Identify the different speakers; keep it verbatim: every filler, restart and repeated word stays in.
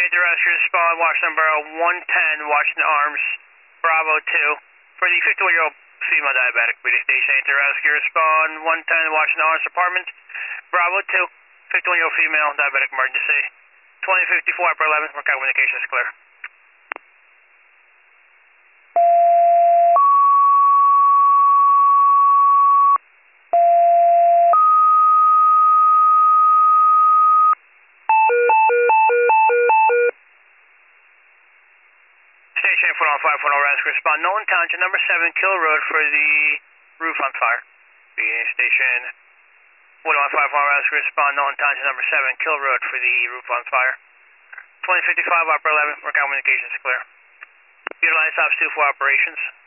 Speaker 1: Santa Rescue Respond, Washington Borough one ten, Washington Arms, Bravo two. For the fifty-one-year-old female diabetic, British State Santa Rescue Respond, one ten, Washington Arms Apartments, Bravo two. fifty-one-year-old female diabetic emergency. twenty fifty-four upper eleven, Mercado communications clear. Station four on five one zero rescue respond. Nolan Township, number seven, Kill Road for the roof on fire. Beginning station one on five one zero rescue respond. Nolan Township, number seven, Kill Road for the roof on fire. twenty fifty-five upper eleven, Mercado communications clear. Utilize ops two for operations.